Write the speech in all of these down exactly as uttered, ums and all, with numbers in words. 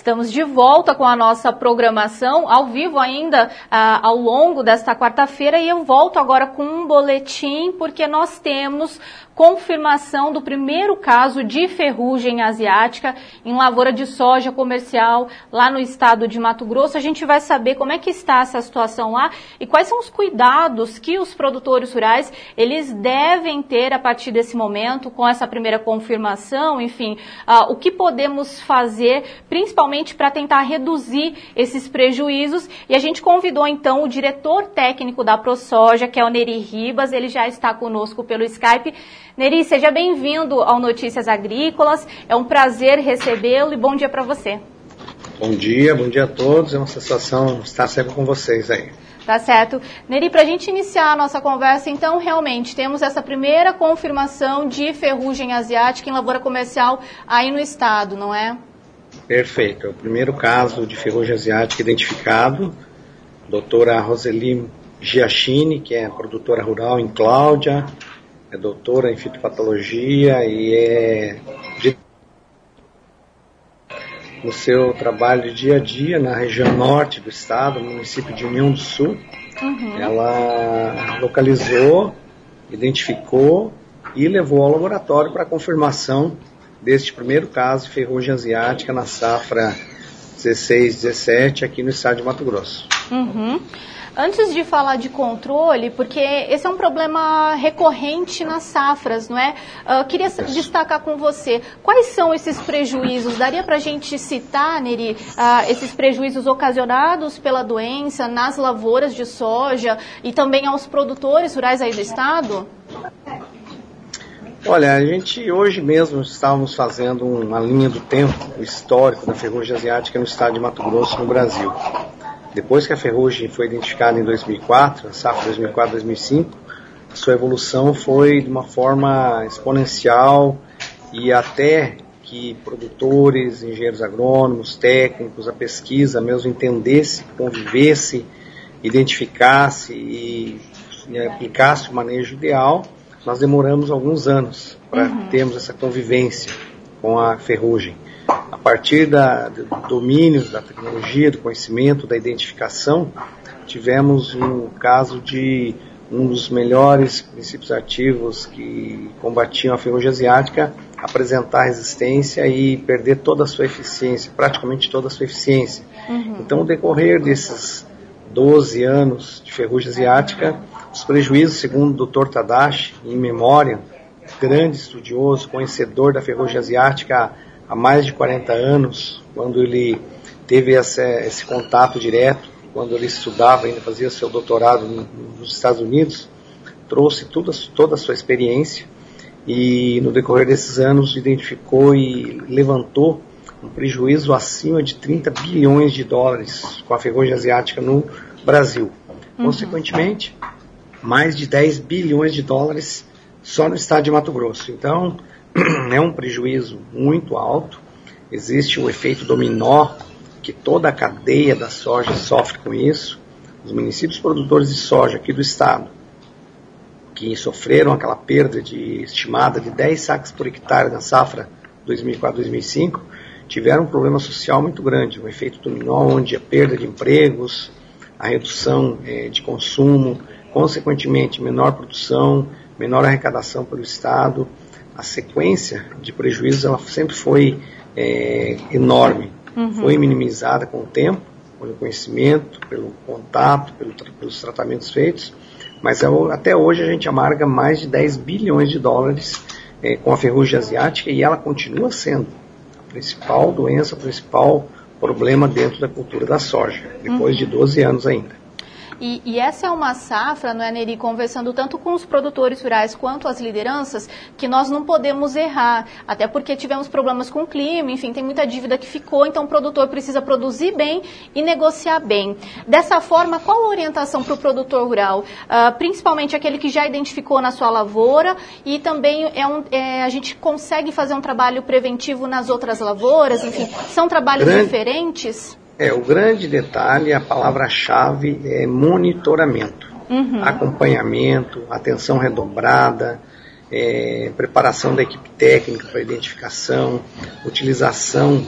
Estamos de volta com a nossa programação, ao vivo ainda, ah, ao longo desta quarta-feira, e eu volto agora com um boletim, porque nós temos confirmação do primeiro caso de ferrugem asiática em lavoura de soja comercial lá no estado de Mato Grosso. A gente vai saber como é que está essa situação lá e quais são os cuidados que os produtores rurais eles devem ter a partir desse momento, com essa primeira confirmação, enfim, uh, o que podemos fazer, principalmente para tentar reduzir esses prejuízos. E a gente convidou então o diretor técnico da ProSoja, que é o Neri Ribas, ele já está conosco pelo Skype. Neri, seja bem-vindo ao Notícias Agrícolas, é um prazer recebê-lo e bom dia para você. Bom dia, bom dia a todos, é uma satisfação estar sempre com vocês aí. Tá certo. Neri, para a gente iniciar a nossa conversa, então, realmente, temos essa primeira confirmação de ferrugem asiática em lavoura comercial aí no estado, não é? Perfeito, é o primeiro caso de ferrugem asiática identificado. Doutora Roseli Giachini, que é produtora rural em Cláudia, é doutora em fitopatologia e é no seu trabalho de dia a dia na região norte do estado, no município de União do Sul. Uhum. Ela localizou, identificou e levou ao laboratório para confirmação deste primeiro caso de ferrugem asiática na safra dezesseis dezessete aqui no estado de Mato Grosso. Uhum. Antes de falar de controle, porque esse é um problema recorrente nas safras, não é? Uh, queria Isso. destacar com você, quais são esses prejuízos? Daria para a gente citar, Neri, uh, esses prejuízos ocasionados pela doença nas lavouras de soja e também aos produtores rurais aí do estado? Olha, a gente hoje mesmo estávamos fazendo uma linha do tempo histórico da ferrugem asiática no estado de Mato Grosso, no Brasil. Depois que a ferrugem foi identificada em dois mil e quatro, a safra dois mil e quatro dois mil e cinco, a sua evolução foi de uma forma exponencial e até que produtores, engenheiros agrônomos, técnicos, a pesquisa mesmo entendesse, convivesse, identificasse e, e aplicasse o manejo ideal, nós demoramos alguns anos para uhum. termos essa convivência com a ferrugem. A partir da, do domínio da tecnologia, do conhecimento, da identificação, tivemos o caso de um dos melhores princípios ativos que combatiam a ferrugem asiática apresentar resistência e perder toda a sua eficiência, praticamente toda a sua eficiência. Uhum. Então, no decorrer desses doze anos de ferrugem asiática, os prejuízos, segundo o doutor Tadashi, em memória, grande estudioso, conhecedor da ferrugem asiática há mais de quarenta anos, quando ele teve essa, esse contato direto, quando ele estudava, ainda fazia seu doutorado nos Estados Unidos, trouxe tudo, toda a sua experiência e no decorrer desses anos identificou e levantou um prejuízo acima de trinta bilhões de dólares com a ferrugem asiática no Brasil. Uhum. Consequentemente, mais de dez bilhões de dólares só no estado de Mato Grosso. Então, é um prejuízo muito alto, existe o efeito dominó, que toda a cadeia da soja sofre com isso. Os municípios produtores de soja aqui do estado, que sofreram aquela perda de, estimada de dez sacas por hectare na safra dois mil e quatro dois mil e cinco, tiveram um problema social muito grande, um efeito dominó onde a perda de empregos, a redução eh, de consumo, consequentemente menor produção, menor arrecadação pelo estado. A sequência de prejuízos ela sempre foi é, enorme, uhum. foi minimizada com o tempo, pelo conhecimento, pelo contato, pelo, pelos tratamentos feitos, mas até hoje a gente amarga mais de dez bilhões de dólares é, com a ferrugem asiática e ela continua sendo a principal doença, o principal problema dentro da cultura da soja, depois uhum. de doze anos ainda. E, e essa é uma safra, não é, Neri, conversando tanto com os produtores rurais quanto as lideranças, que nós não podemos errar, até porque tivemos problemas com o clima, enfim, tem muita dívida que ficou, então o produtor precisa produzir bem e negociar bem. Dessa forma, qual a orientação para o produtor rural? Uh, principalmente aquele que já identificou na sua lavoura e também é um, é, a gente consegue fazer um trabalho preventivo nas outras lavouras, enfim, são trabalhos Grande. diferentes? É, o grande detalhe, a palavra-chave é monitoramento, uhum. acompanhamento, atenção redobrada, é, preparação da equipe técnica para identificação, utilização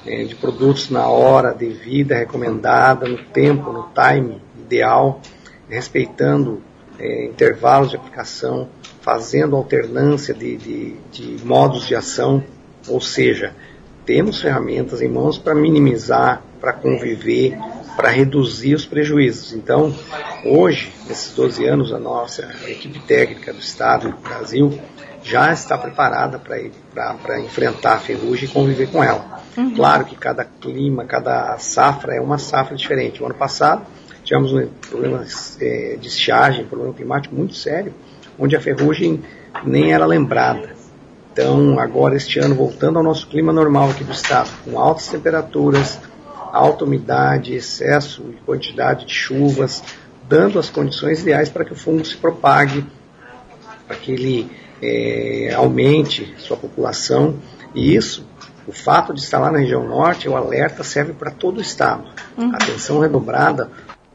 é, de produtos na hora devida, recomendada, no tempo, no time ideal, respeitando é, intervalos de aplicação, fazendo alternância de, de, de modos de ação, ou seja, temos ferramentas em mãos para minimizar, para conviver, para reduzir os prejuízos. Então, hoje, nesses doze anos, a nossa equipe técnica do Estado e do Brasil já está preparada para enfrentar a ferrugem e conviver com ela. Uhum. Claro que cada clima, cada safra é uma safra diferente. O ano passado, tivemos um problema é, de estiagem, um problema climático muito sério, onde a ferrugem nem era lembrada. Então, agora, este ano, voltando ao nosso clima normal aqui do estado, com altas temperaturas, alta umidade, excesso e quantidade de chuvas, dando as condições ideais para que o fungo se propague, para que ele é, aumente sua população. E isso, o fato de estar lá na região norte, o alerta serve para todo o estado. Uhum. Atenção redobrada,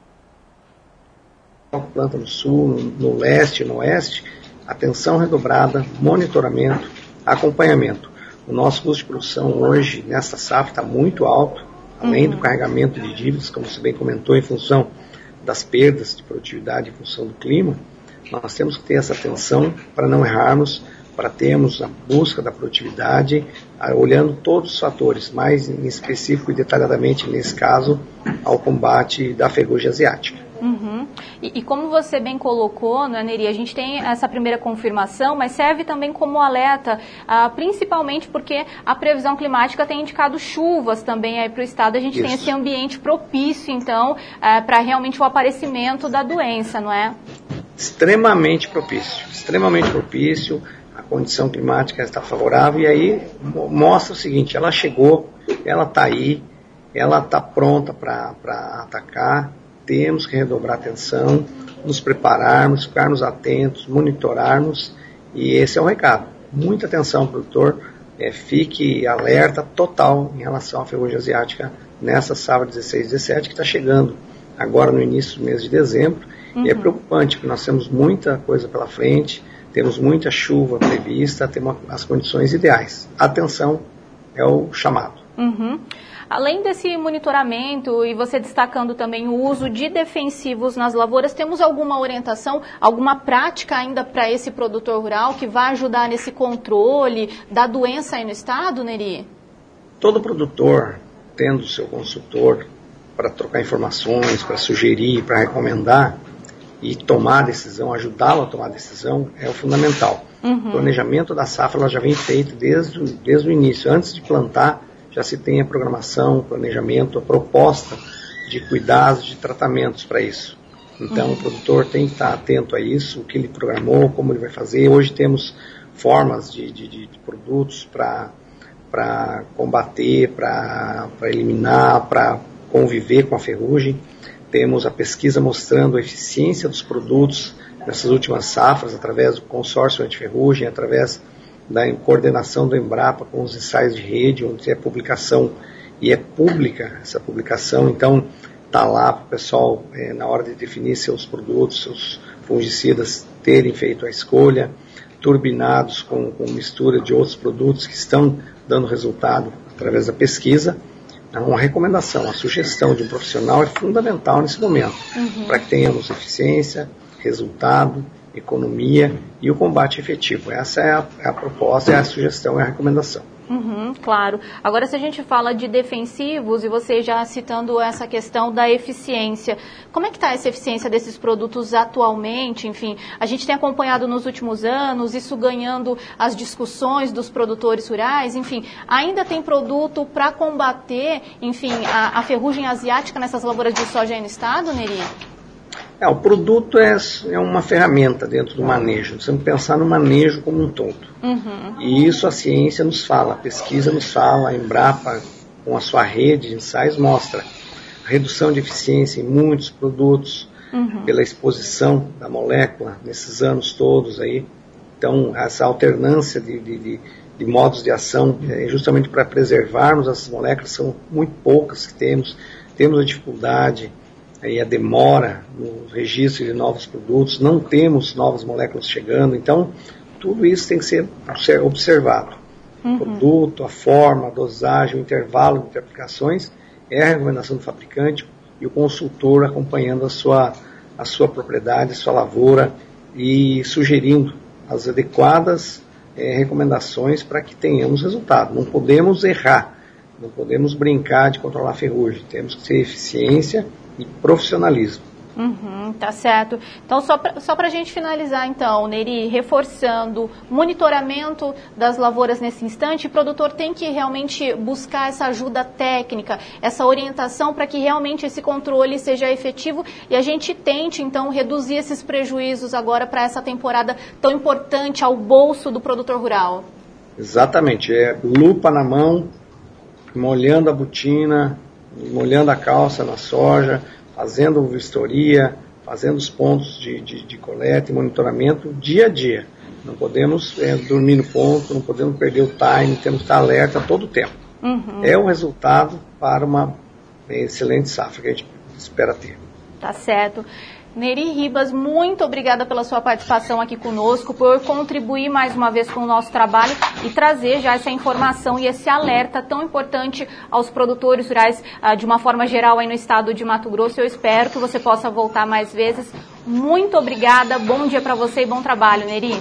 planta no sul, no, no leste, no oeste, atenção redobrada, monitoramento, acompanhamento. O nosso custo de produção hoje, nessa safra, está muito alto, além uhum. do carregamento de dívidas, como você bem comentou, em função das perdas de produtividade em função do clima. Nós temos que ter essa atenção para não errarmos, para termos a busca da produtividade, olhando todos os fatores, mais em específico e detalhadamente, nesse caso, ao combate da ferrugem asiática. Uhum. E, e como você bem colocou, né, Neri, a gente tem essa primeira confirmação, mas serve também como alerta, ah, principalmente porque a previsão climática tem indicado chuvas também aí para o estado. A gente Isso. tem esse ambiente propício, então, ah, para realmente o aparecimento da doença, não é? Extremamente propício, extremamente propício. A condição climática está favorável e aí mostra o seguinte: ela chegou, ela está aí, ela está pronta para atacar. Temos que redobrar atenção, nos prepararmos, ficarmos atentos, monitorarmos, e esse é o recado. Muita atenção, produtor, é, fique alerta total em relação à ferrugem asiática nessa safra dezesseis dezessete, que está chegando agora no início do mês de dezembro, uhum. e é preocupante, porque nós temos muita coisa pela frente, temos muita chuva prevista, temos as condições ideais. Atenção é o chamado. Uhum. Além desse monitoramento e você destacando também o uso de defensivos nas lavouras, temos alguma orientação, alguma prática ainda para esse produtor rural que vai ajudar nesse controle da doença aí no estado, Neri? Todo produtor, tendo seu consultor para trocar informações, para sugerir, para recomendar e tomar a decisão, ajudá-lo a tomar a decisão, é o fundamental. Uhum. O planejamento da safra ela já vem feito desde, desde o início, antes de plantar. Já se tem a programação, o planejamento, a proposta de cuidados, de tratamentos para isso. Então, uhum. o produtor tem que estar atento a isso, o que ele programou, como ele vai fazer. Hoje temos formas de, de, de produtos para combater, para eliminar, para conviver com a ferrugem. Temos a pesquisa mostrando a eficiência dos produtos nessas últimas safras, através do consórcio antiferrugem, através da coordenação do Embrapa com os ensaios de rede, onde é publicação e é pública essa publicação, então está lá para o pessoal, é, na hora de definir seus produtos, seus fungicidas, terem feito a escolha, turbinados com, com mistura de outros produtos que estão dando resultado através da pesquisa. Uma recomendação, a sugestão de um profissional é fundamental nesse momento, uhum. para que tenhamos eficiência, resultado, economia e o combate efetivo. Essa é a, é a proposta, é a sugestão, é a recomendação. Uhum, claro. Agora, se a gente fala de defensivos, e você já citando essa questão da eficiência, como é que está essa eficiência desses produtos atualmente? Enfim, a gente tem acompanhado nos últimos anos, isso ganhando as discussões dos produtores rurais, enfim, ainda tem produto para combater, enfim, a, a ferrugem asiática nessas lavouras de soja aí no estado, Neri? É, o produto é, é uma ferramenta dentro do manejo. Nós temos que pensar no manejo como um todo. Uhum. E isso a ciência nos fala, a pesquisa nos fala, a Embrapa, com a sua rede de ensaios, mostra a redução de eficiência em muitos produtos, uhum. pela exposição da molécula nesses anos todos aí. Então, essa alternância de, de, de, de modos de ação, é justamente para preservarmos essas moléculas, são muito poucas que temos. Temos a dificuldade, aí a demora no registro de novos produtos, não temos novas moléculas chegando, então tudo isso tem que ser observado. Uhum. O produto, a forma, a dosagem, o intervalo entre aplicações é a recomendação do fabricante e o consultor acompanhando a sua, a sua propriedade, a sua lavoura e sugerindo as adequadas é, recomendações para que tenhamos resultado. Não podemos errar, não podemos brincar de controlar a ferrugem, temos que ter eficiência e profissionalismo. Uhum, tá certo. Então, só para só a gente finalizar, então, Neri, reforçando, monitoramento das lavouras nesse instante, o produtor tem que realmente buscar essa ajuda técnica, essa orientação para que realmente esse controle seja efetivo e a gente tente, então, reduzir esses prejuízos agora para essa temporada tão importante ao bolso do produtor rural. Exatamente, é lupa na mão, molhando a botina, molhando a calça na soja, fazendo vistoria, fazendo os pontos de, de, de coleta e monitoramento dia a dia. Não podemos é, dormir no ponto, não podemos perder o time, temos que estar alerta todo o tempo. Uhum. É o resultado para uma excelente safra que a gente espera ter. Tá certo. Neri Ribas, muito obrigada pela sua participação aqui conosco, por contribuir mais uma vez com o nosso trabalho e trazer já essa informação e esse alerta tão importante aos produtores rurais uh, de uma forma geral aí no estado de Mato Grosso. Eu espero que você possa voltar mais vezes. Muito obrigada, bom dia para você e bom trabalho, Neri.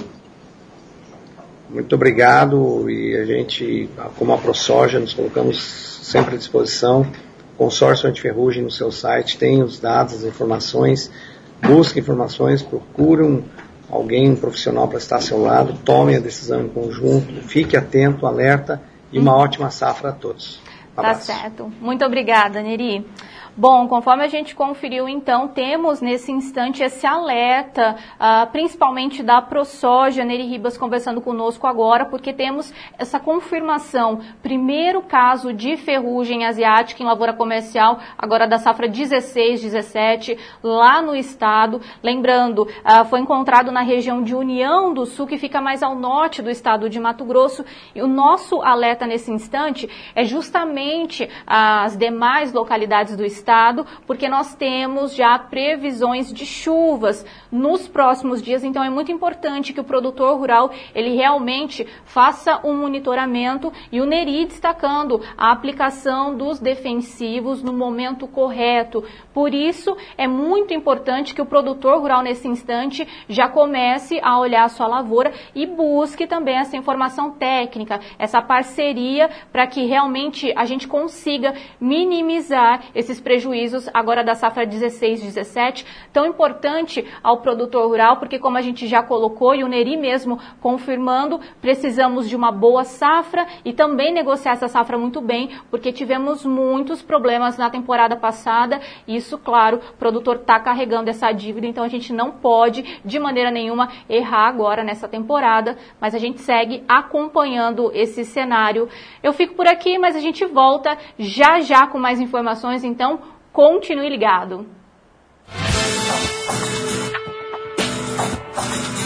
Muito obrigado e a gente, como a ProSoja, nos colocamos sempre à disposição. Consórcio Antiferrugem no seu site, tem os dados, as informações. Busque informações, procure um, alguém, um profissional para estar ao seu lado, tome a decisão em conjunto, fique atento, alerta e uma ótima safra a todos. Um tá certo. Muito obrigada, Neri. Bom, conforme a gente conferiu, então, temos nesse instante esse alerta, uh, principalmente da ProSoja, Neri Ribas conversando conosco agora, porque temos essa confirmação, primeiro caso de ferrugem asiática em lavoura comercial, agora da safra dezesseis, dezessete, lá no estado. Lembrando, uh, foi encontrado na região de União do Sul, que fica mais ao norte do estado de Mato Grosso, e o nosso alerta nesse instante é justamente as demais localidades do estado, porque nós temos já previsões de chuvas nos próximos dias, então é muito importante que o produtor rural, ele realmente faça um monitoramento e o Neri destacando a aplicação dos defensivos no momento correto. Por isso, é muito importante que o produtor rural nesse instante já comece a olhar a sua lavoura e busque também essa informação técnica, essa parceria para que realmente a gente consiga minimizar esses prejuízos prejuízos agora da safra dezesseis, dezessete, tão importante ao produtor rural, porque como a gente já colocou e o Neri mesmo confirmando, precisamos de uma boa safra e também negociar essa safra muito bem, porque tivemos muitos problemas na temporada passada e isso, claro, o produtor está carregando essa dívida, então a gente não pode de maneira nenhuma errar agora nessa temporada, mas a gente segue acompanhando esse cenário. Eu fico por aqui, mas a gente volta já já com mais informações, então continue ligado.